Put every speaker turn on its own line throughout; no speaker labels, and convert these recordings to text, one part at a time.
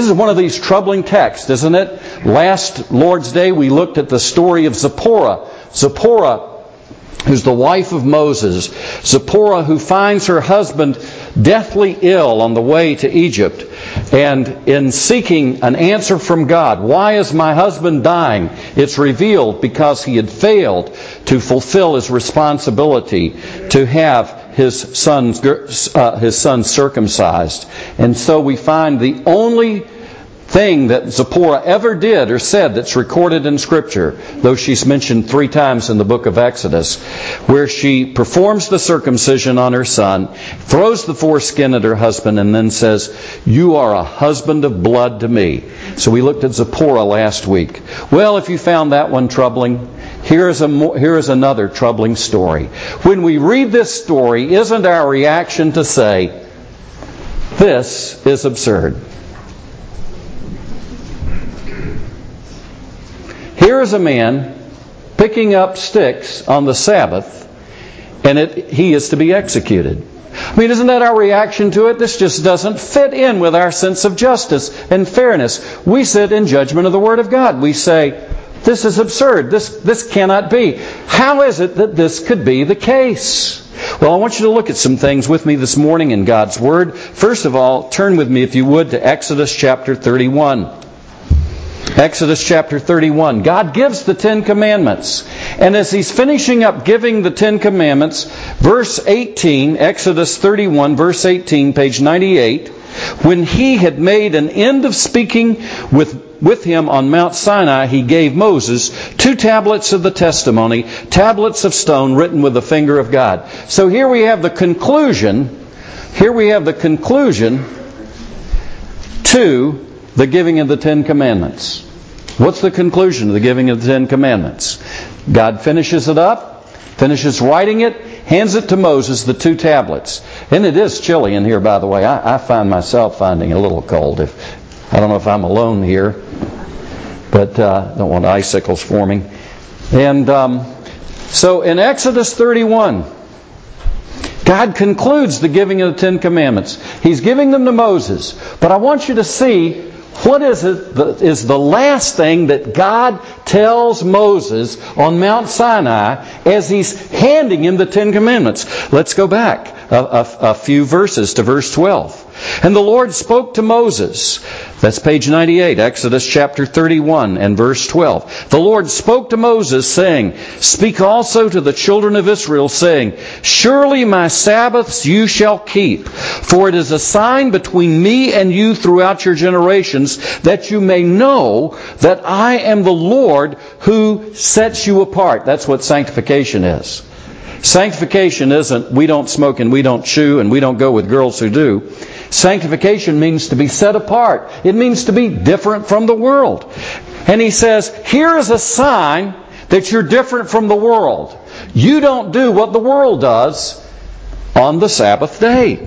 This is one of these troubling texts, isn't it? Last Lord's Day we looked at the story of Zipporah. Zipporah, who's the wife of Moses. Zipporah, who finds her husband deathly ill on the way to Egypt. And in seeking an answer from God, why is my husband dying? It's revealed because he had failed to fulfill his responsibility to have his son circumcised. And so we find the only thing that Zipporah ever did or said that's recorded in Scripture, though she's mentioned 3 times in the book of Exodus, where she performs the circumcision on her son, throws the foreskin at her husband, and then says, "You are a husband of blood to me." So we looked at Zipporah last week. Well, if you found that one troubling, here is another troubling story. When we read this story, isn't our reaction to say, "This is absurd"? Here is a man picking up sticks on the Sabbath, and he is to be executed. I mean, isn't that our reaction to it? This just doesn't fit in with our sense of justice and fairness. We sit in judgment of the Word of God. We say, this is absurd. This cannot be. How is it that this could be the case? Well, I want you to look at some things with me this morning in God's Word. First of all, turn with me, if you would, to Exodus chapter 31. Exodus chapter 31. God gives the 10 Commandments. And as He's finishing up giving the 10 Commandments, verse 18, Exodus 31, verse 18, page 98, when He had made an end of speaking with Him on Mount Sinai, He gave Moses 2 tablets of the testimony, tablets of stone written with the finger of God. So here we have the conclusion. Here we have the conclusion to the giving of the 10 Commandments. What's the conclusion of the giving of the 10 Commandments? God finishes it up, finishes writing it, hands it to Moses, the 2 tablets. And it is chilly in here, by the way. I find myself finding it a little cold. I don't know if I'm alone here, but don't want icicles forming. And so in Exodus 31, God concludes the giving of the 10 Commandments. He's giving them to Moses. But I want you to see what is the last thing that God tells Moses on Mount Sinai as He's handing him the 10 Commandments. Let's go back a few verses to verse 12. And the Lord spoke to Moses. That's page 98, Exodus chapter 31 and verse 12. The Lord spoke to Moses, saying, "Speak also to the children of Israel, saying, Surely my Sabbaths you shall keep, for it is a sign between me and you throughout your generations, that you may know that I am the Lord who sets you apart." That's what sanctification is. Sanctification isn't we don't smoke and we don't chew and we don't go with girls who do. Sanctification means to be set apart. It means to be different from the world. And He says, here is a sign that you're different from the world. You don't do what the world does on the Sabbath day.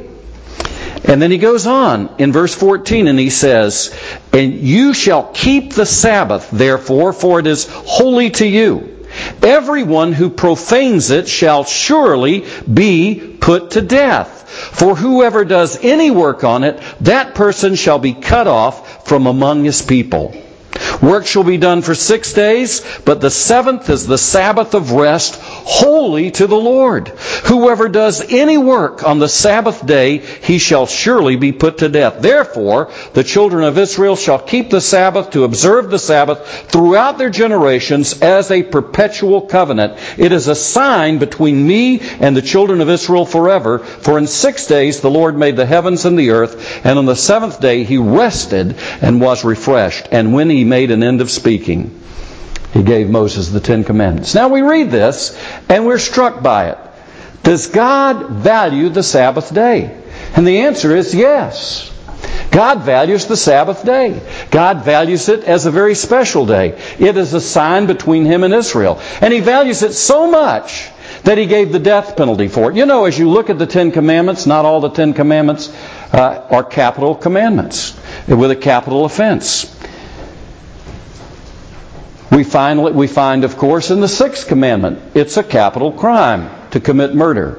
And then He goes on in verse 14 and He says, "And you shall keep the Sabbath, therefore, for it is holy to you. Everyone who profanes it shall surely be put to death. For whoever does any work on it, that person shall be cut off from among his people. Work shall be done for 6 days, but the 7th is the Sabbath of rest, holy to the Lord. Whoever does any work on the Sabbath day, he shall surely be put to death. Therefore, the children of Israel shall keep the Sabbath to observe the Sabbath throughout their generations as a perpetual covenant. It is a sign between me and the children of Israel forever. For in 6 days the Lord made the heavens and the earth, and on the 7th day He rested and was refreshed. And when He made an end of speaking, He gave Moses the 10 Commandments." Now we read this and we're struck by it. Does God value the Sabbath day? And the answer is yes. God values the Sabbath day. God values it as a very special day. It is a sign between Him and Israel. And He values it so much that He gave the death penalty for it. You know, as you look at the 10 Commandments, not all the 10 Commandments are capital commandments with a capital offense. We find, of course, in the 6th commandment, it's a capital crime to commit murder.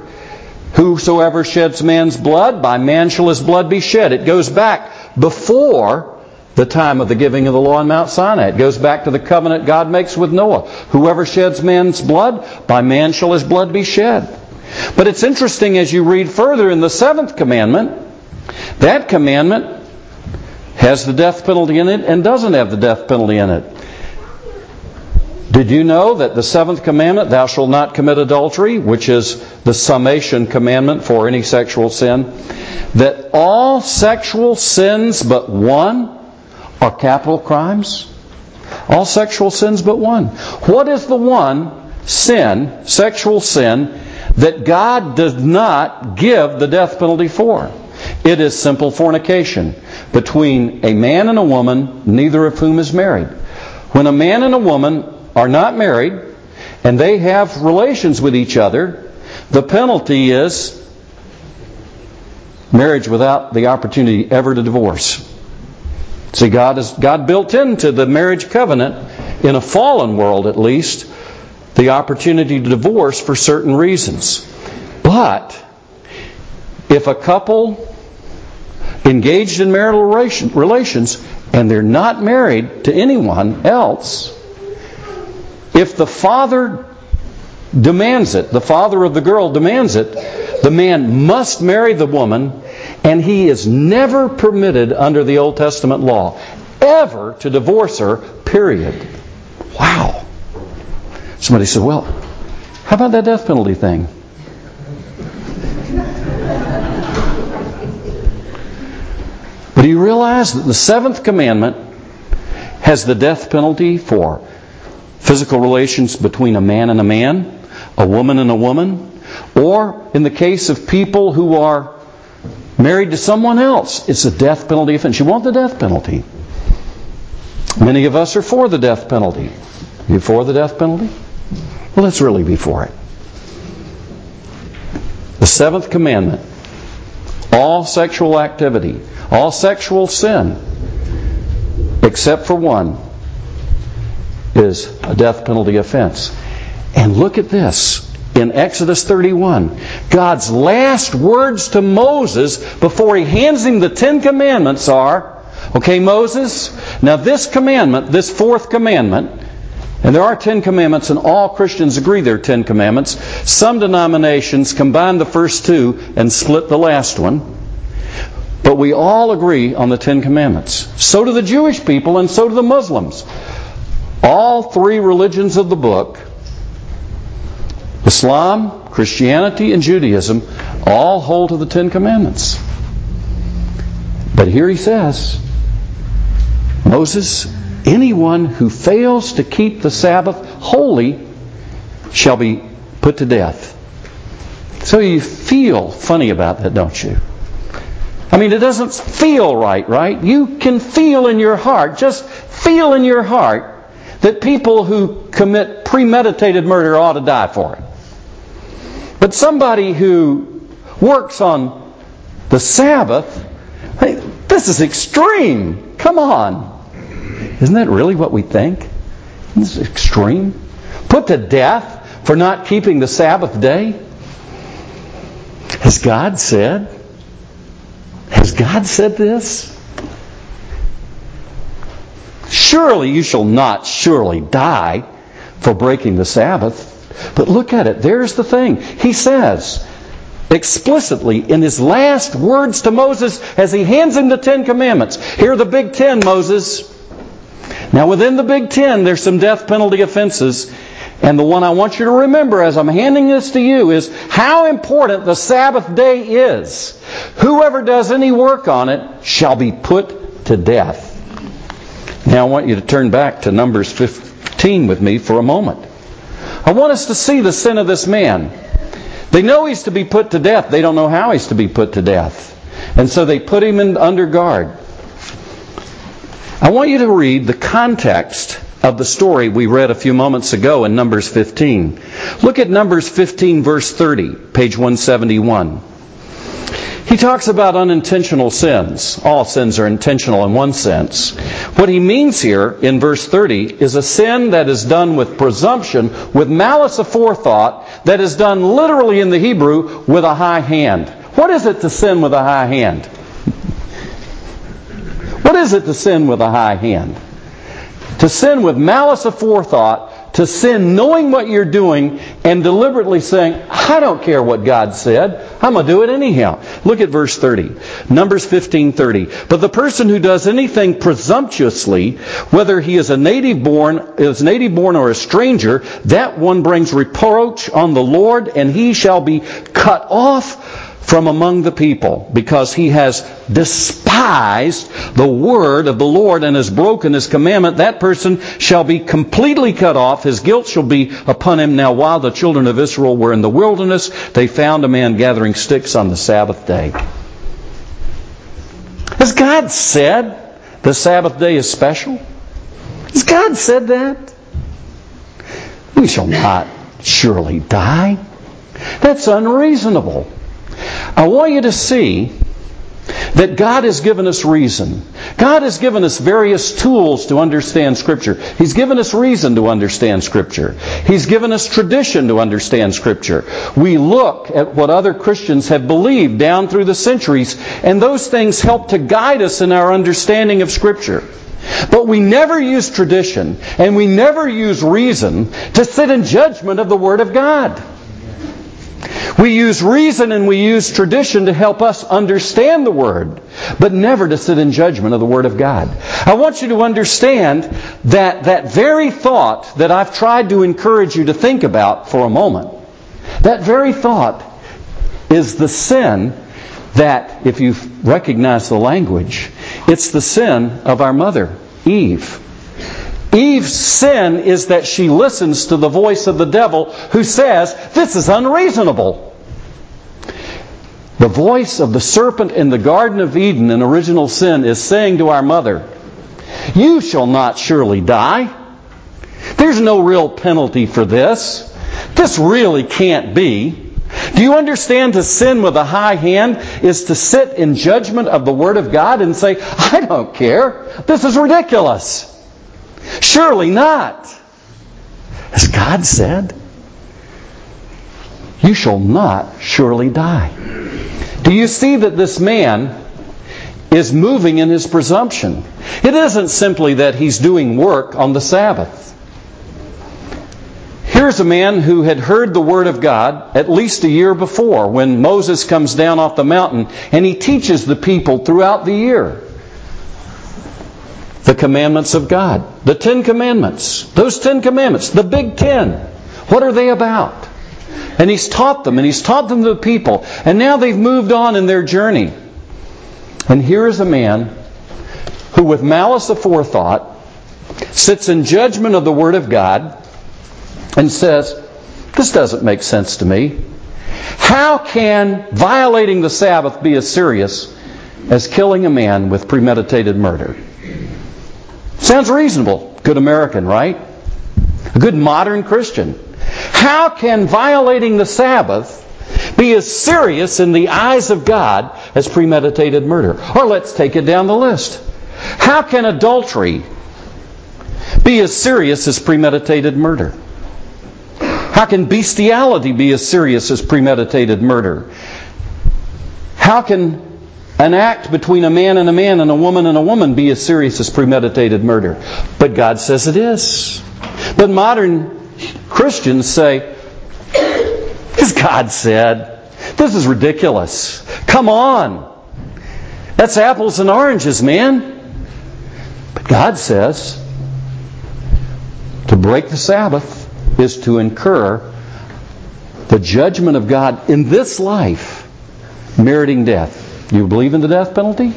Whosoever sheds man's blood, by man shall his blood be shed. It goes back before the time of the giving of the law on Mount Sinai. It goes back to the covenant God makes with Noah. Whoever sheds man's blood, by man shall his blood be shed. But it's interesting as you read further in the 7th commandment, that commandment has the death penalty in it and doesn't have the death penalty in it. Did you know that the 7th commandment, thou shalt not commit adultery, which is the summation commandment for any sexual sin, that all sexual sins but one are capital crimes? All sexual sins but one. What is the one sin, sexual sin, that God does not give the death penalty for? It is simple fornication between a man and a woman, neither of whom is married. When a man and a woman are not married and they have relations with each other, the penalty is marriage without the opportunity ever to divorce. See, God built into the marriage covenant, in a fallen world at least, the opportunity to divorce for certain reasons. But if a couple engaged in marital relations and they're not married to anyone else, if the father demands it, the father of the girl demands it, the man must marry the woman, and he is never permitted under the Old Testament law ever to divorce her, period. Wow. Somebody said, well, how about that death penalty thing? But do you realize that the 7th commandment has the death penalty for physical relations between a man and a man, a woman and a woman, or in the case of people who are married to someone else, it's a death penalty offense. You want the death penalty. Many of us are for the death penalty. You for the death penalty? Well, let's really be for it. The 7th commandment, all sexual activity, all sexual sin, except for one, is a death penalty offense. And look at this. In Exodus 31, God's last words to Moses before he hands him the 10 commandments are, okay, Moses, now this commandment, this 4th commandment, and there are 10 commandments and all Christians agree there are 10 commandments. Some denominations combine the first 2 and split the last one. But we all agree on the 10 commandments. So do the Jewish people and so do the Muslims. All 3 religions of the book, Islam, Christianity, and Judaism, all hold to the 10 commandments. But here he says, Moses, anyone who fails to keep the Sabbath holy shall be put to death. So you feel funny about that, don't you? I mean, it doesn't feel right, right? You can feel in your heart, just feel in your heart, that people who commit premeditated murder ought to die for it. But somebody who works on the Sabbath, hey, this is extreme. Come on. Isn't that really what we think? This is extreme. Put to death for not keeping the Sabbath day? Has God said? Has God said this? Surely you shall not surely die for breaking the Sabbath. But look at it. There's the thing. He says explicitly in his last words to Moses as he hands him the 10 commandments. Here are the big 10, Moses. Now within the big 10 there's some death penalty offenses. And the one I want you to remember as I'm handing this to you is how important the Sabbath day is. Whoever does any work on it shall be put to death. Now I want you to turn back to Numbers 15 with me for a moment. I want us to see the sin of this man. They know he's to be put to death. They don't know how he's to be put to death. And so they put him under guard. I want you to read the context of the story we read a few moments ago in Numbers 15. Look at Numbers 15 verse 30, page 171. He talks about unintentional sins. All sins are intentional in one sense. What he means here in verse 30 is a sin that is done with presumption, with malice aforethought, that is done literally in the Hebrew with a high hand. What is it to sin with a high hand? What is it to sin with a high hand? To sin with malice aforethought, to sin knowing what you're doing and deliberately saying, I don't care what God said, I'm going to do it anyhow. Look at verse 30. Numbers 15:30. But the person who does anything presumptuously, whether he is native born or a stranger, that one brings reproach on the Lord, and he shall be cut off from among the people, because he has despised the word of the Lord and has broken his commandment. That person shall be completely cut off. His guilt shall be upon him. Now while the children of Israel were in the wilderness, they found a man gathering sticks on the Sabbath day. Has God said the Sabbath day is special? Has God said that? We shall not surely die. That's unreasonable. I want you to see that God has given us reason. God has given us various tools to understand Scripture. He's given us reason to understand Scripture. He's given us tradition to understand Scripture. We look at what other Christians have believed down through the centuries, and those things help to guide us in our understanding of Scripture. But we never use tradition, and we never use reason to sit in judgment of the Word of God. We use reason and we use tradition to help us understand the Word, but never to sit in judgment of the Word of God. I want you to understand that very thought that I've tried to encourage you to think about for a moment, that very thought is the sin that, if you recognize the language, it's the sin of our mother, Eve. Eve's sin is that she listens to the voice of the devil who says, this is unreasonable. The voice of the serpent in the Garden of Eden in original sin is saying to our mother, you shall not surely die. There's no real penalty for this. This really can't be. Do you understand to sin with a high hand is to sit in judgment of the Word of God and say, I don't care. This is ridiculous. Surely not. As God said, you shall not surely die. Do you see that this man is moving in his presumption? It isn't simply that he's doing work on the Sabbath. Here's a man who had heard the Word of God at least a year before, when Moses comes down off the mountain and he teaches the people throughout the year the commandments of God. The 10 Commandments. Those 10 Commandments. The Big 10. What are they about? And he's taught them. And he's taught them to the people. And now they've moved on in their journey. And here is a man who with malice aforethought sits in judgment of the Word of God and says, this doesn't make sense to me. How can violating the Sabbath be as serious as killing a man with premeditated murder? Sounds reasonable. Good American, right? A good modern Christian. How can violating the Sabbath be as serious in the eyes of God as premeditated murder? Or let's take it down the list. How can adultery be as serious as premeditated murder? How can bestiality be as serious as premeditated murder? How can an act between a man and a woman be as serious as premeditated murder? But God says it is. But modern Christians say, as God said, this is ridiculous. Come on. That's apples and oranges, man. But God says to break the Sabbath is to incur the judgment of God in this life, meriting death. Do you believe in the death penalty?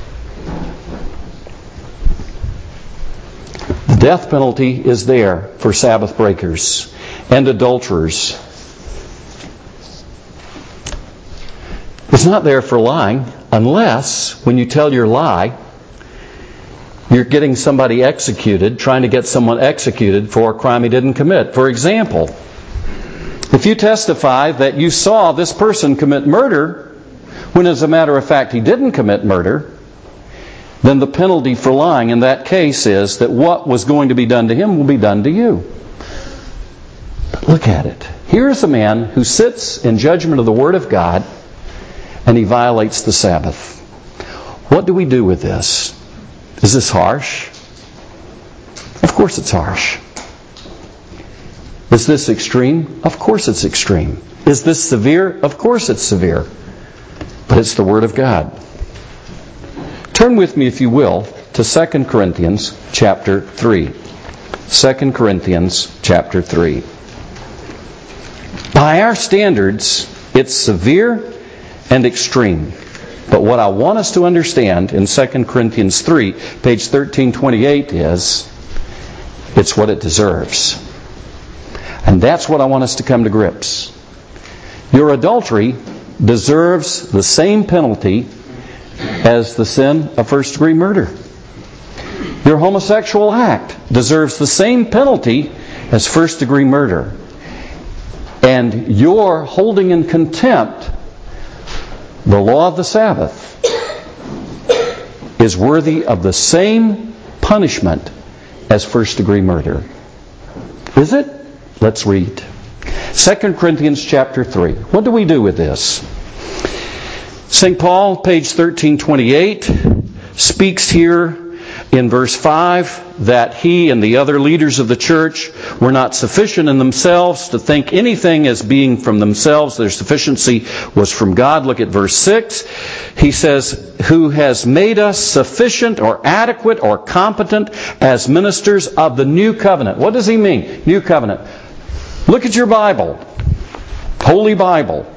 The death penalty is there for Sabbath breakers and adulterers. It's not there for lying, unless when you tell your lie, you're getting somebody executed, trying to get someone executed for a crime he didn't commit. For example, if you testify that you saw this person commit murder, when as a matter of fact he didn't commit murder, then the penalty for lying in that case is that what was going to be done to him will be done to you. But look at it. Here's a man who sits in judgment of the Word of God, and he violates the Sabbath. What do we do with this? Is this harsh? Of course it's harsh. Is this extreme? Of course it's extreme. Is this severe? Of course it's severe. But it's the Word of God. Turn with me, if you will, to 2 Corinthians chapter 3. 2 Corinthians chapter 3. By our standards, it's severe and extreme. But what I want us to understand in 2 Corinthians 3, page 1328 is, it's what it deserves. And that's what I want us to come to grips. Your adultery deserves the same penalty as the sin of first-degree murder. Your homosexual act deserves the same penalty as first-degree murder. And your holding in contempt the law of the Sabbath is worthy of the same punishment as first-degree murder. Is it? Let's read. 2 Corinthians chapter 3. What do we do with this? St. Paul, page 1328, speaks here in verse 5 that he and the other leaders of the church were not sufficient in themselves to think anything as being from themselves. Their sufficiency was from God. Look at verse 6. He says, who has made us sufficient or adequate or competent as ministers of the new covenant. What does he mean? New covenant. Look at your Bible. Holy Bible.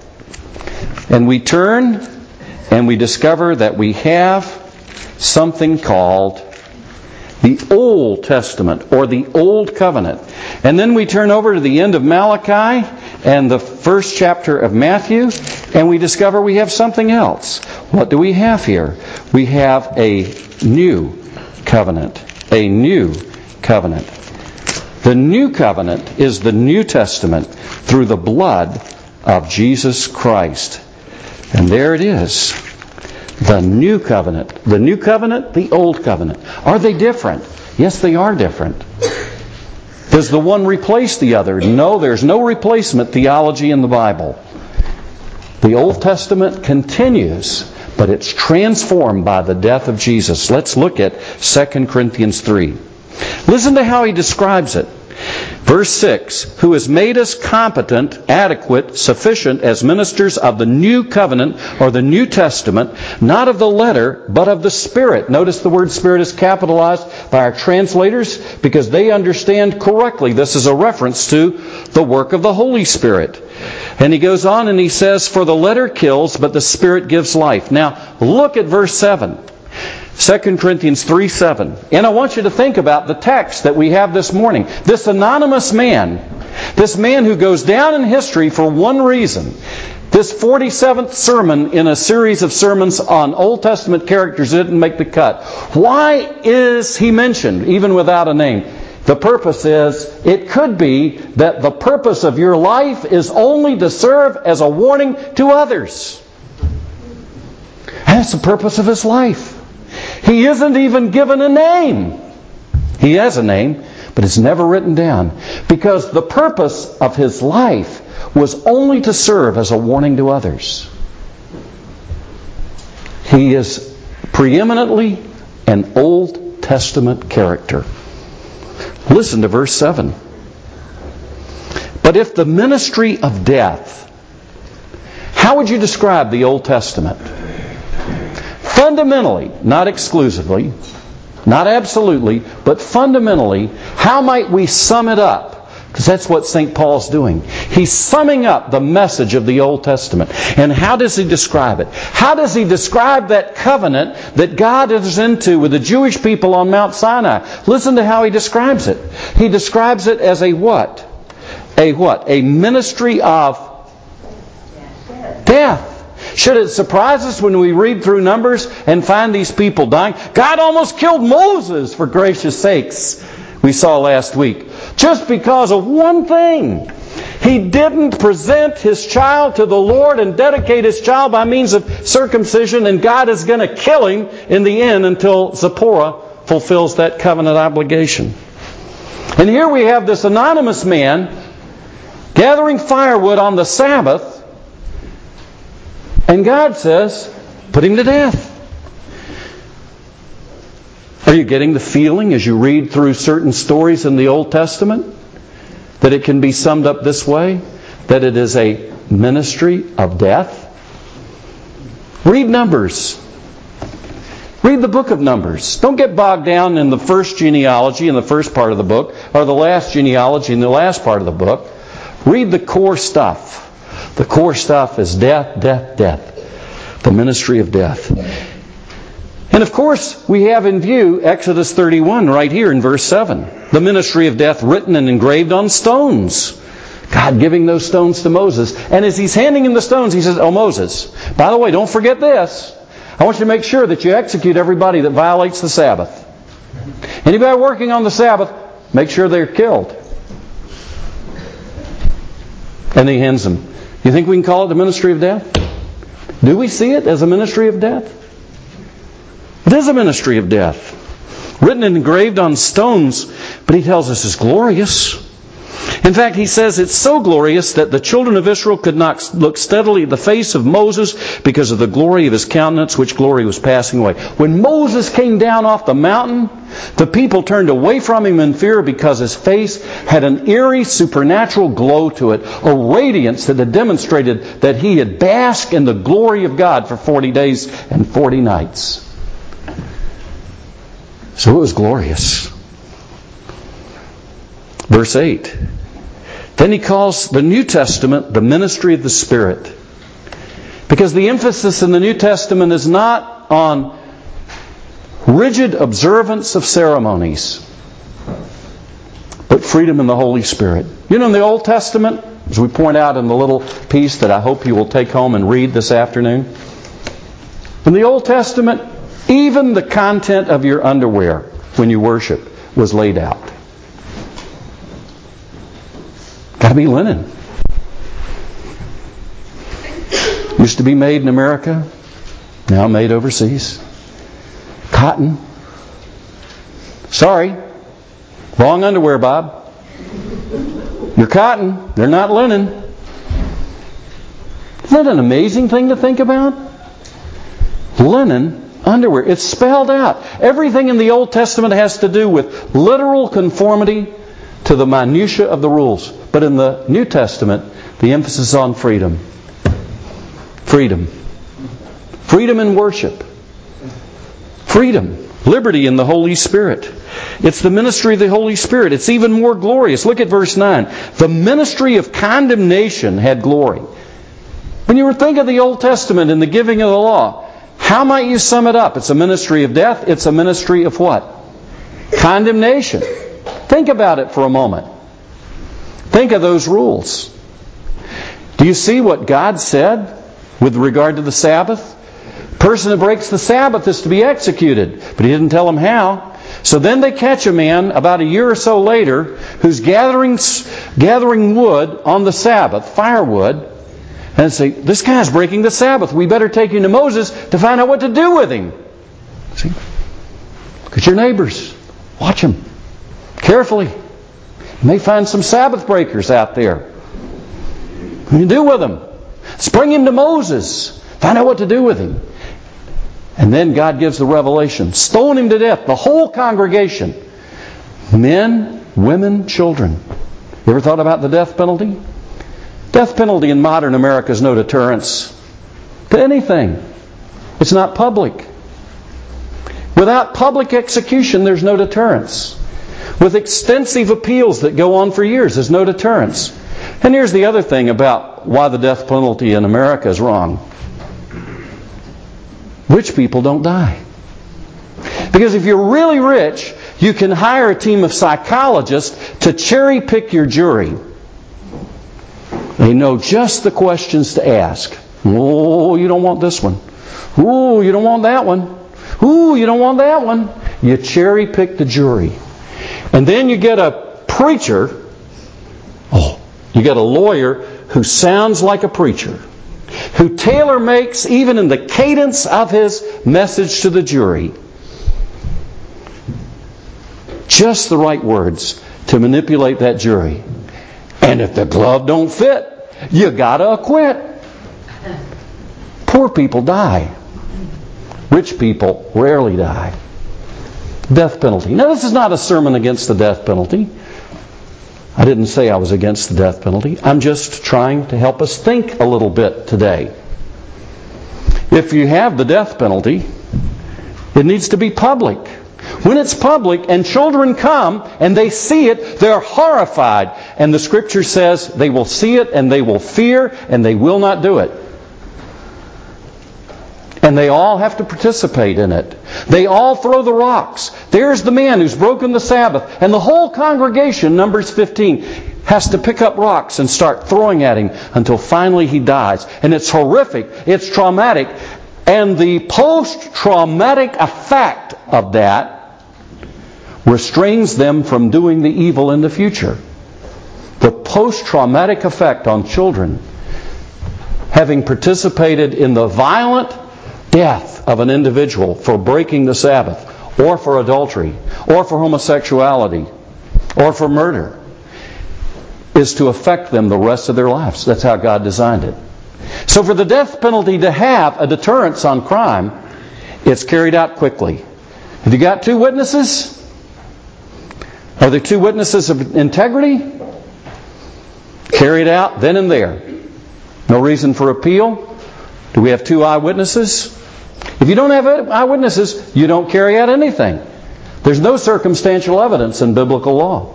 And we turn and we discover that we have something called the Old Testament or the Old Covenant. And then we turn over to the end of Malachi and the first chapter of Matthew, and we discover we have something else. What do we have here? We have a new covenant. A new covenant. The new covenant is the New Testament through the blood of Jesus Christ. And there it is. The new covenant. The new covenant, the old covenant. Are they different? Yes, they are different. Does the one replace the other? No, there's no replacement theology in the Bible. The Old Testament continues, but it's transformed by the death of Jesus. Let's look at 2 Corinthians 3. Listen to how he describes it. Verse 6, who has made us competent, adequate, sufficient as ministers of the new covenant or the New Testament, not of the letter, but of the Spirit. Notice the word Spirit is capitalized by our translators because they understand correctly. This is a reference to the work of the Holy Spirit. And he goes on and he says, for the letter kills, but the Spirit gives life. Now, look at verse 7. 2 Corinthians 3:7. And I want you to think about the text that we have this morning. This anonymous man, this man who goes down in history for one reason. This 47th sermon in a series of sermons on Old Testament characters didn't make the cut. Why is he mentioned, even without a name? The purpose is, it could be that the purpose of your life is only to serve as a warning to others. That's the purpose of his life. He isn't even given a name. He has a name, but it's never written down. Because the purpose of his life was only to serve as a warning to others. He is preeminently an Old Testament character. Listen to verse 7. But if the ministry of death, how would you describe the Old Testament? Fundamentally, not exclusively, not absolutely, but fundamentally, how might we sum it up? Because that's what St. Paul's doing. He's summing up the message of the Old Testament. And how does he describe it? How does he describe that covenant that God enters into with the Jewish people on Mount Sinai? Listen to how he describes it. He describes it as a what? A what? A ministry of death. Should it surprise us when we read through Numbers and find these people dying? God almost killed Moses, for gracious sakes, we saw last week. Just because of one thing. He didn't present his child to the Lord and dedicate his child by means of circumcision, and God is going to kill him in the end until Zipporah fulfills that covenant obligation. And here we have this anonymous man gathering firewood on the Sabbath, and God says, put him to death. Are you getting the feeling as you read through certain stories in the Old Testament that it can be summed up this way? That it is a ministry of death? Read Numbers. Read the book of Numbers. Don't get bogged down in the first genealogy in the first part of the book, or the last genealogy in the last part of the book. Read the core stuff. The core stuff is death, death, death. The ministry of death. And of course, we have in view Exodus 31 right here in verse 7. The ministry of death written and engraved on stones. God giving those stones to Moses. And as He's handing him the stones, He says, "Oh, Moses, by the way, don't forget this. I want you to make sure that you execute everybody that violates the Sabbath. Anybody working on the Sabbath, make sure they're killed." And He hands them. You think we can call it the ministry of death? Do we see it as a ministry of death? It is a ministry of death. Written and engraved on stones, but He tells us it's glorious. In fact, He says it's so glorious that the children of Israel could not look steadily at the face of Moses because of the glory of his countenance, which glory was passing away. When Moses came down off the mountain, the people turned away from him in fear because his face had an eerie supernatural glow to it, a radiance that had demonstrated that he had basked in the glory of God for 40 days and 40 nights. So it was glorious. Verse 8. Then he calls the New Testament the ministry of the Spirit. Because the emphasis in the New Testament is not on rigid observance of ceremonies, but freedom in the Holy Spirit. You know, in the Old Testament, as we point out in the little piece that I hope you will take home and read this afternoon, in the Old Testament, even the content of your underwear when you worship was laid out. Got to be linen. Used to be made in America, now made overseas. Cotton. Sorry, wrong underwear, Bob. You're cotton, they're not linen. Isn't that an amazing thing to think about? Linen underwear. It's spelled out. Everything in the Old Testament has to do with literal conformity to the minutiae of the rules. But in the New Testament, the emphasis is on freedom. Freedom. Freedom in worship. Freedom. Liberty in the Holy Spirit. It's the ministry of the Holy Spirit. It's even more glorious. Look at verse 9. The ministry of condemnation had glory. When you think of the Old Testament and the giving of the law, how might you sum it up? It's a ministry of death. It's a ministry of what? Condemnation. Think about it for a moment. Think of those rules. Do you see what God said with regard to the Sabbath? The person who breaks the Sabbath is to be executed. But He didn't tell them how. So then they catch a man about a year or so later who's gathering wood on the Sabbath, firewood, and say, "This guy's breaking the Sabbath. We better take him to Moses to find out what to do with him." See? Look at your neighbors. Watch them carefully. You may find some Sabbath breakers out there. What do you do with them? Let's bring him to Moses. Find out what to do with him. And then God gives the revelation. Stone him to death. The whole congregation. Men, women, children. You ever thought about the death penalty? Death penalty in modern America is no deterrence to anything. It's not public. Without public execution, there's no deterrence. With extensive appeals that go on for years, there's no deterrence. And here's the other thing about why the death penalty in America is wrong. Rich people don't die. Because if you're really rich, you can hire a team of psychologists to cherry pick your jury. They know just the questions to ask. Oh, you don't want this one. Ooh, you don't want that one. Ooh, you don't want that one. You cherry pick the jury. And then you get a preacher. Oh, you get a lawyer who sounds like a preacher. Who tailor makes, even in the cadence of his message to the jury, just the right words to manipulate that jury. And if the glove don't fit, you gotta acquit. Poor people die. Rich people rarely die. Death penalty. Now, this is not a sermon against the death penalty. I didn't say I was against the death penalty. I'm just trying to help us think a little bit today. If you have the death penalty, it needs to be public. When it's public and children come and they see it, they're horrified. And the Scripture says they will see it and they will fear and they will not do it. And they all have to participate in it. They all throw the rocks. There's the man who's broken the Sabbath. And the whole congregation, Numbers 15, has to pick up rocks and start throwing at him until finally he dies. And it's horrific. It's traumatic. And the post-traumatic effect of that restrains them from doing the evil in the future. The post-traumatic effect on children, having participated in the violent death of an individual for breaking the Sabbath, or for adultery, or for homosexuality, or for murder, is to affect them the rest of their lives. That's how God designed it. So for the death penalty to have a deterrence on crime, it's carried out quickly. Have you got 2 witnesses? Are there 2 witnesses of integrity? Carried out then and there. No reason for appeal. Do we have 2 eyewitnesses? If you don't have eyewitnesses, you don't carry out anything. There's no circumstantial evidence in biblical law.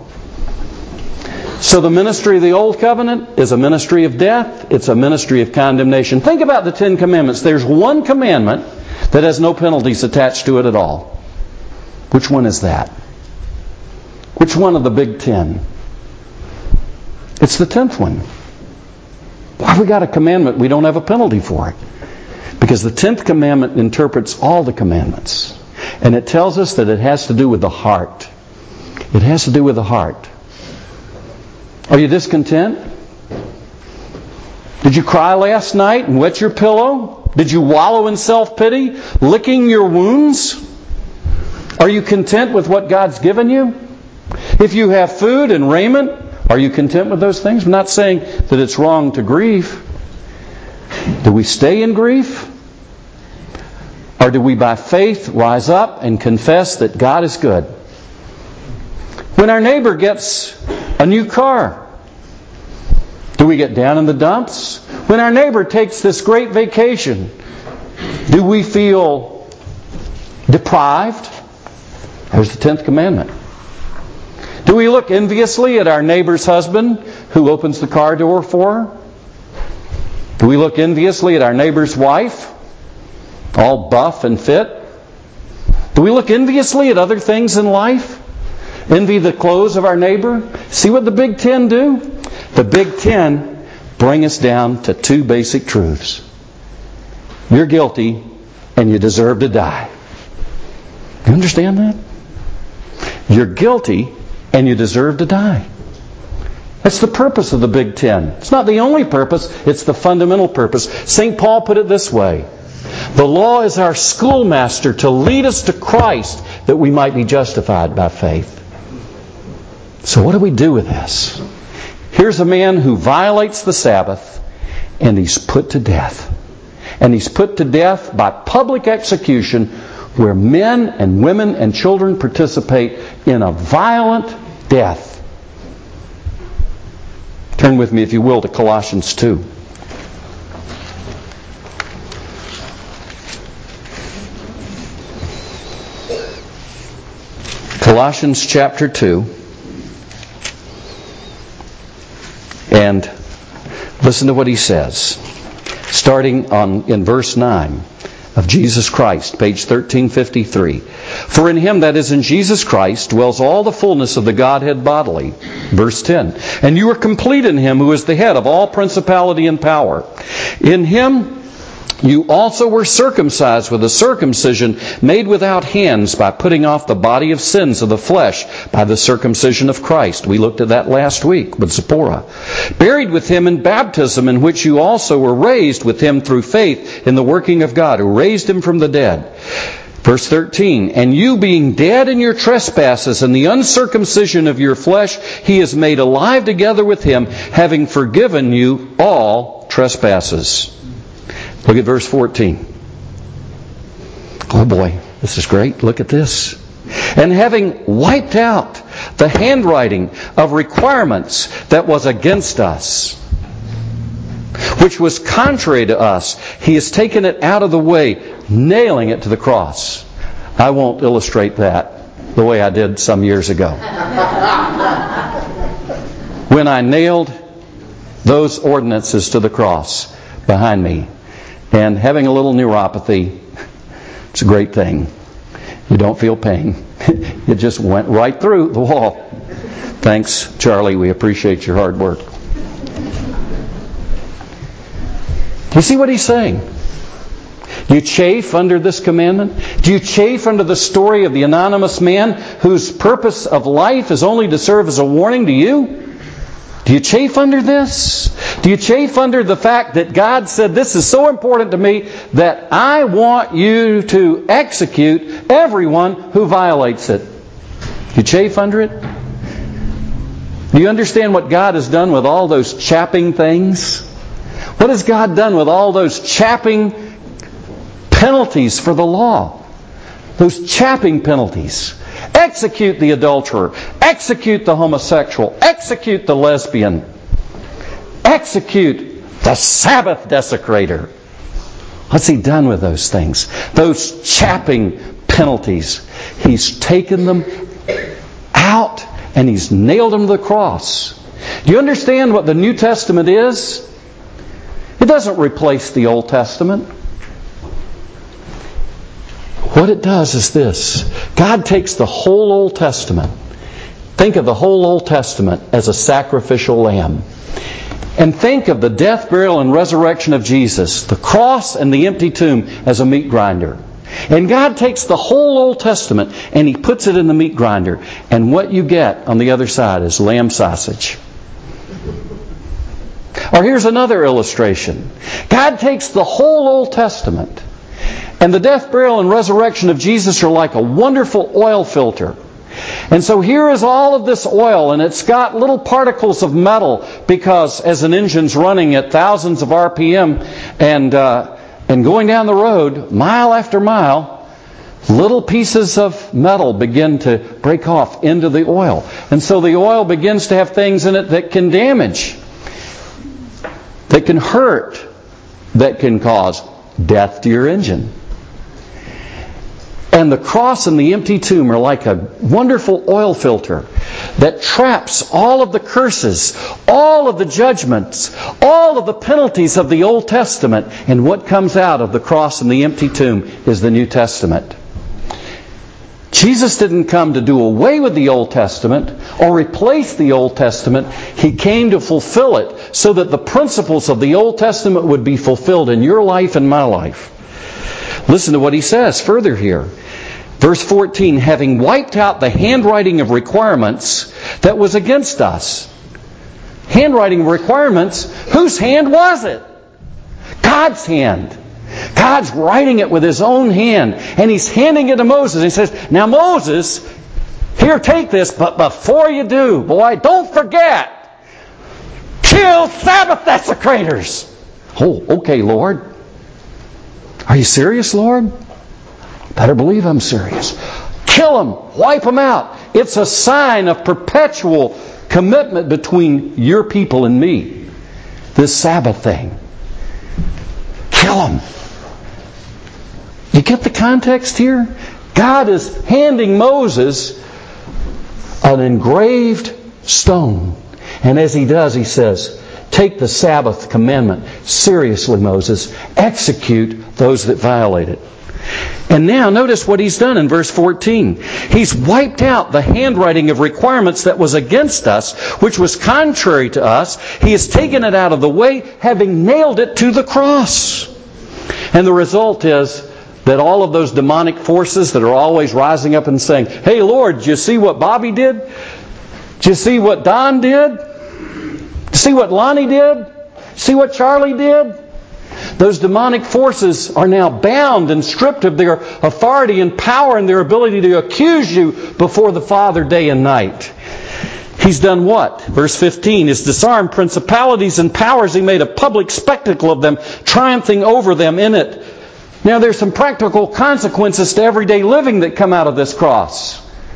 So the ministry of the Old Covenant is a ministry of death. It's a ministry of condemnation. Think about the 10 Commandments. There's one commandment that has no penalties attached to it at all. Which one is that? Which one of the big 10? It's the 10th one. Why have we got a commandment we don't have a penalty for it? Because the 10th commandment interprets all the commandments. And it tells us that it has to do with the heart. It has to do with the heart. Are you discontent? Did you cry last night and wet your pillow? Did you wallow in self-pity, licking your wounds? Are you content with what God's given you? If you have food and raiment, are you content with those things? I'm not saying that it's wrong to grieve. Do we stay in grief? Or do we by faith rise up and confess that God is good? When our neighbor gets a new car, do we get down in the dumps? When our neighbor takes this great vacation, do we feel deprived? There's the 10th commandment. Do we look enviously at our neighbor's husband who opens the car door for her? Do we look enviously at our neighbor's wife, all buff and fit? Do we look enviously at other things in life? Envy the clothes of our neighbor? See what the Big 10 do? The Big 10 bring us down to 2 basic truths. You're guilty and you deserve to die. You understand that? You're guilty and you deserve to die. That's the purpose of the Big 10. It's not the only purpose, it's the fundamental purpose. St. Paul put it this way: the law is our schoolmaster to lead us to Christ that we might be justified by faith. So what do we do with this? Here's a man who violates the Sabbath and he's put to death. And he's put to death by public execution where men and women and children participate in a violent death. Turn with me, if you will, to Colossians 2. Colossians chapter 2. And listen to what he says. Starting in verse 9 of Jesus Christ, page 1353. For in Him, that is in Jesus Christ, dwells all the fullness of the Godhead bodily. Verse 10. And you are complete in Him who is the head of all principality and power. In Him you also were circumcised with a circumcision made without hands, by putting off the body of sins of the flesh by the circumcision of Christ. We looked at that last week with Zipporah. Buried with Him in baptism, in which you also were raised with Him through faith in the working of God, who raised Him from the dead. Verse 13, and you being dead in your trespasses and the uncircumcision of your flesh, He is made alive together with Him, having forgiven you all trespasses. Look at verse 14. Oh boy, this is great. Look at this. And having wiped out the handwriting of requirements that was against us, which was contrary to us, He has taken it out of the way, nailing it to the cross. I won't illustrate that the way I did some years ago. When I nailed those ordinances to the cross behind me, and having a little neuropathy, it's a great thing. You don't feel pain. It just went right through the wall. Thanks, Charlie. We appreciate your hard work. You see what he's saying? Do you chafe under this commandment? Do you chafe under the story of the anonymous man whose purpose of life is only to serve as a warning to you? Do you chafe under this? Do you chafe under the fact that God said, this is so important to me that I want you to execute everyone who violates it? Do you chafe under it? Do you understand what God has done with all those chapping things? What has God done with all those chapping penalties for the law? Those chapping penalties. Execute the adulterer. Execute the homosexual. Execute the lesbian. Execute the Sabbath desecrator. What's He done with those things? Those chapping penalties. He's taken them out and He's nailed them to the cross. Do you understand what the New Testament is? It doesn't replace the Old Testament. What it does is this. God takes the whole Old Testament. Think of the whole Old Testament as a sacrificial lamb. And think of the death, burial, and resurrection of Jesus, the cross and the empty tomb, as a meat grinder. And God takes the whole Old Testament and He puts it in the meat grinder. And what you get on the other side is lamb sausage. Or here's another illustration. God takes the whole Old Testament, and the death, burial, and resurrection of Jesus are like a wonderful oil filter. And so here is all of this oil, and it's got little particles of metal, because as an engine's running at thousands of RPM and going down the road, mile after mile, little pieces of metal begin to break off into the oil. And so the oil begins to have things in it that can damage, that can hurt, that can cause death to your engine. And the cross and the empty tomb are like a wonderful oil filter that traps all of the curses, all of the judgments, all of the penalties of the Old Testament. And what comes out of the cross and the empty tomb is the New Testament. Jesus didn't come to do away with the Old Testament or replace the Old Testament. He came to fulfill it so that the principles of the Old Testament would be fulfilled in your life and my life. Listen to what he says further here. Verse 14, having wiped out the handwriting of requirements that was against us. Handwriting of requirements, whose hand was it? God's hand. God's writing it with His own hand, and He's handing it to Moses. He says, now Moses, here, take this, but before you do, boy, don't forget, kill Sabbath desecrators. Oh, okay, Lord. Are you serious, Lord? Better believe I'm serious. Kill them. Wipe them out. It's a sign of perpetual commitment between your people and me. This Sabbath thing. Kill them. You get the context here? God is handing Moses an engraved stone. And as He does, He says, take the Sabbath commandment seriously, Moses. Execute those that violate it. And now notice what He's done in verse 14. He's wiped out the handwriting of requirements that was against us, which was contrary to us. He has taken it out of the way, having nailed it to the cross. And the result is that all of those demonic forces that are always rising up and saying, hey Lord, did you see what Bobby did? Did you see what Don did? Did you see what Lonnie did? See what Charlie did? Those demonic forces are now bound and stripped of their authority and power and their ability to accuse you before the Father day and night. He's done what? Verse 15, He's disarmed principalities and powers. He made a public spectacle of them, triumphing over them in it. Now there's some practical consequences to everyday living that come out of this cross.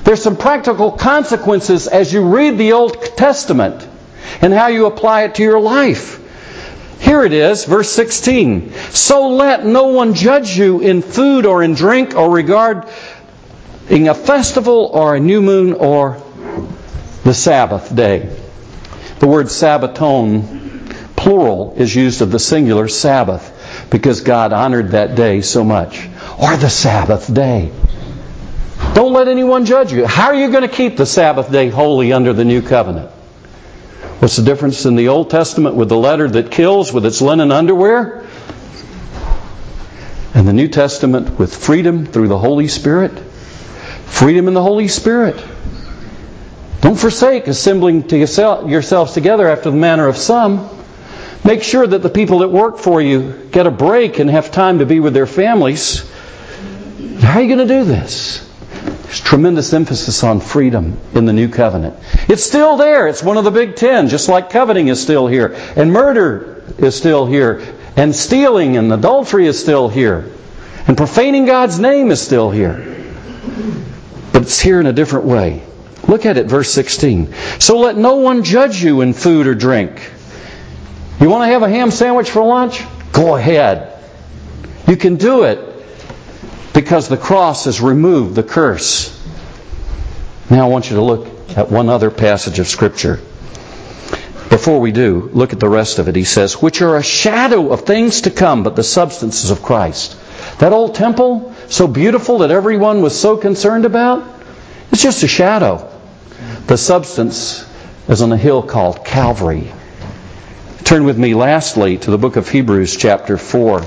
There's some practical consequences as you read the Old Testament and how you apply it to your life. Here it is, verse 16. So let no one judge you in food or in drink or regarding a festival or a new moon or the Sabbath day. The word Sabbaton, plural, is used of the singular Sabbath because God honored that day so much. Or the Sabbath day. Don't let anyone judge you. How are you going to keep the Sabbath day holy under the new covenant? What's the difference in the Old Testament with the letter that kills with its linen underwear? And the New Testament with freedom through the Holy Spirit? Freedom in the Holy Spirit. Don't forsake assembling to yourselves together after the manner of some. Make sure that the people that work for you get a break and have time to be with their families. How are you going to do this? There's tremendous emphasis on freedom in the New Covenant. It's still there. It's one of the big 10, just like coveting is still here. And murder is still here. And stealing and adultery is still here. And profaning God's name is still here. But it's here in a different way. Look at it, verse 16. So let no one judge you in food or drink. You want to have a ham sandwich for lunch? Go ahead. You can do it because the cross has removed the curse. Now I want you to look at one other passage of Scripture. Before we do, look at the rest of it. He says, which are a shadow of things to come, but the substances of Christ. That old temple, so beautiful that everyone was so concerned about, it's just a shadow. The substance is on a hill called Calvary. Turn with me lastly to the book of Hebrews chapter 4.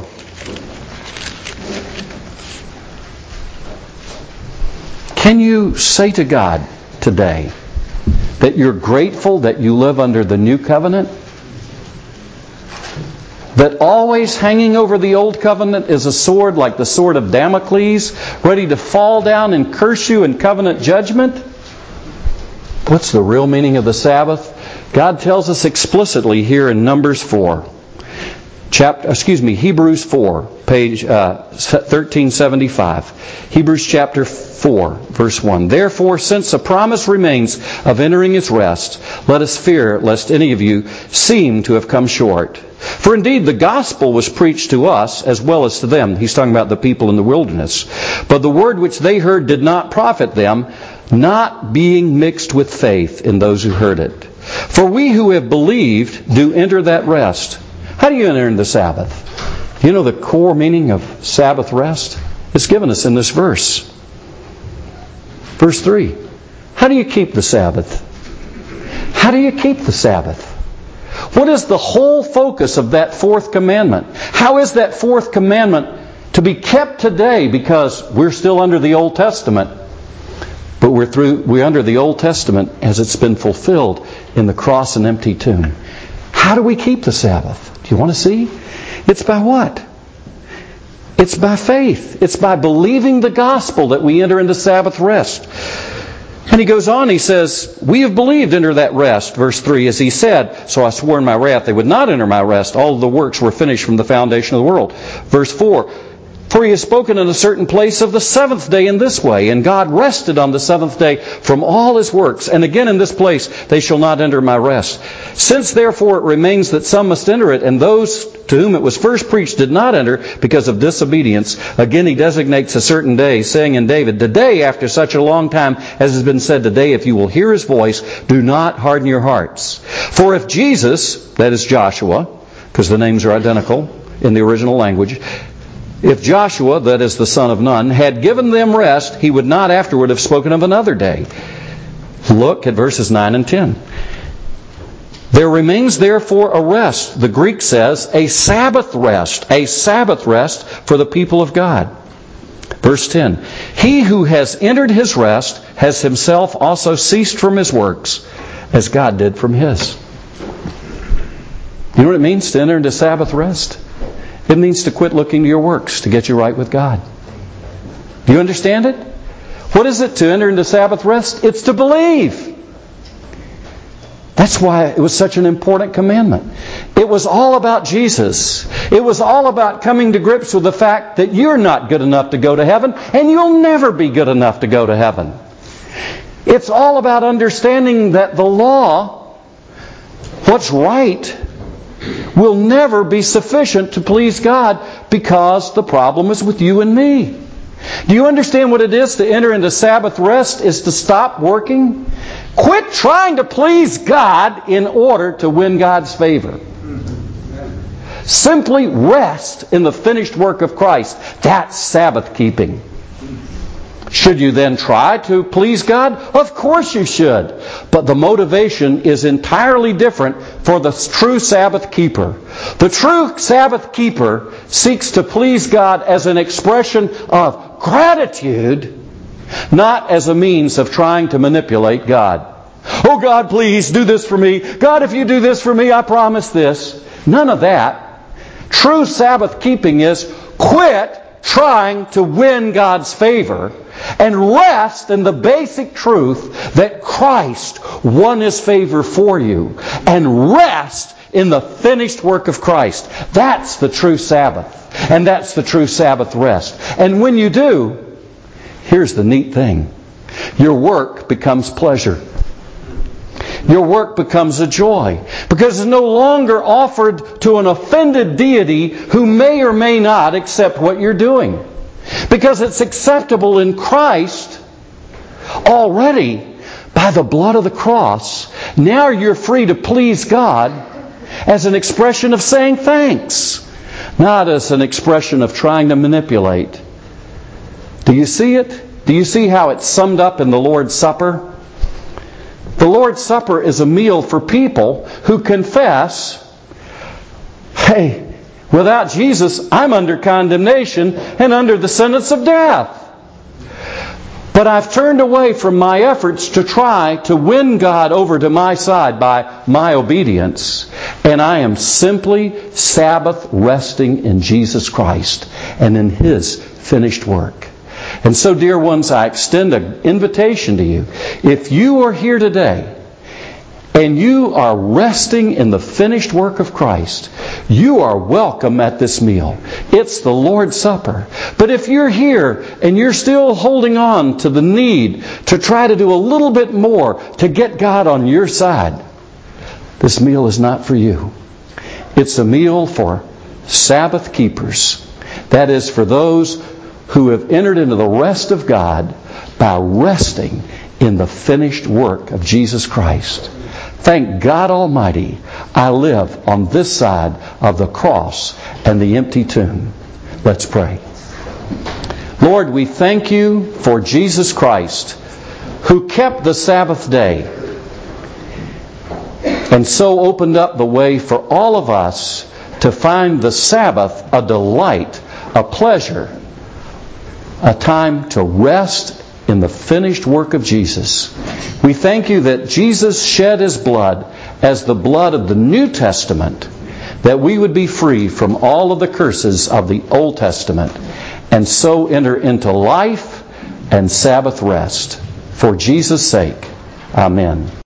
Can you say to God today that you're grateful that you live under the new covenant? That always hanging over the old covenant is a sword like the sword of Damocles, ready to fall down and curse you in covenant judgment? What's the real meaning of the Sabbath? God tells us explicitly here in Numbers 4. Hebrews 4, page 1375. Hebrews chapter 4, verse 1. Therefore, since a promise remains of entering His rest, let us fear lest any of you seem to have come short. For indeed the gospel was preached to us as well as to them. He's talking about the people in the wilderness. But the word which they heard did not profit them, not being mixed with faith in those who heard it. For we who have believed do enter that rest. How do you enter the Sabbath? Do you know the core meaning of Sabbath rest? It's given us in this verse. Verse 3. How do you keep the Sabbath? How do you keep the Sabbath? What is the whole focus of that fourth commandment? How is that fourth commandment to be kept today? Because we're still under the Old Testament. But we're under the Old Testament as it's been fulfilled in the cross and empty tomb. How do we keep the Sabbath? Do you want to see? It's by what? It's by faith. It's by believing the gospel that we enter into Sabbath rest. And he goes on, he says, we have believed enter that rest. Verse 3, as he said, so I swore in my wrath they would not enter my rest. All of the works were finished from the foundation of the world. Verse 4, for he has spoken in a certain place of the seventh day in this way, and God rested on the seventh day from all His works. And again in this place, they shall not enter my rest. Since therefore it remains that some must enter it, and those to whom it was first preached did not enter because of disobedience, again he designates a certain day, saying in David, today after such a long time as has been said today, if you will hear His voice, do not harden your hearts. For if Jesus, that is Joshua, because the names are identical in the original language, if Joshua, that is the son of Nun, had given them rest, he would not afterward have spoken of another day. Look at verses 9 and 10. There remains therefore a rest, the Greek says, a Sabbath rest for the people of God. Verse 10. He who has entered his rest has himself also ceased from his works, as God did from His. You know what it means to enter into Sabbath rest? It means to quit looking to your works to get you right with God. Do you understand it? What is it to enter into Sabbath rest? It's to believe. That's why it was such an important commandment. It was all about Jesus. It was all about coming to grips with the fact that you're not good enough to go to heaven, and you'll never be good enough to go to heaven. It's all about understanding that the law, what's right, will never be sufficient to please God because the problem is with you and me. Do you understand what it is to enter into Sabbath rest? Is to stop working? Quit trying to please God in order to win God's favor. Simply rest in the finished work of Christ. That's Sabbath keeping. Should you then try to please God? Of course you should. But the motivation is entirely different for the true Sabbath keeper. The true Sabbath keeper seeks to please God as an expression of gratitude, not as a means of trying to manipulate God. Oh God, please do this for me. God, if you do this for me, I promise this. None of that. True Sabbath keeping is quit trying to win God's favor and rest in the basic truth that Christ won His favor for you, and rest in the finished work of Christ. That's the true Sabbath, and that's the true Sabbath rest. And when you do, here's the neat thing. Your work becomes pleasure. Your work becomes a joy, because it's no longer offered to an offended deity who may or may not accept what you're doing. Because it's acceptable in Christ already by the blood of the cross. Now you're free to please God as an expression of saying thanks, not as an expression of trying to manipulate. Do you see it? Do you see how it's summed up in the Lord's Supper? The Lord's Supper is a meal for people who confess, hey, without Jesus, I'm under condemnation and under the sentence of death. But I've turned away from my efforts to try to win God over to my side by my obedience. And I am simply Sabbath resting in Jesus Christ and in His finished work. And so, dear ones, I extend an invitation to you. If you are here today and you are resting in the finished work of Christ, you are welcome at this meal. It's the Lord's Supper. But if you're here and you're still holding on to the need to try to do a little bit more to get God on your side, this meal is not for you. It's a meal for Sabbath keepers. That is, for those who have entered into the rest of God by resting in the finished work of Jesus Christ. Thank God Almighty, I live on this side of the cross and the empty tomb. Let's pray. Lord, we thank You for Jesus Christ, who kept the Sabbath day and so opened up the way for all of us to find the Sabbath a delight, a pleasure, a time to rest in the finished work of Jesus. We thank You that Jesus shed His blood as the blood of the New Testament, that we would be free from all of the curses of the Old Testament, and so enter into life and Sabbath rest. For Jesus' sake, amen.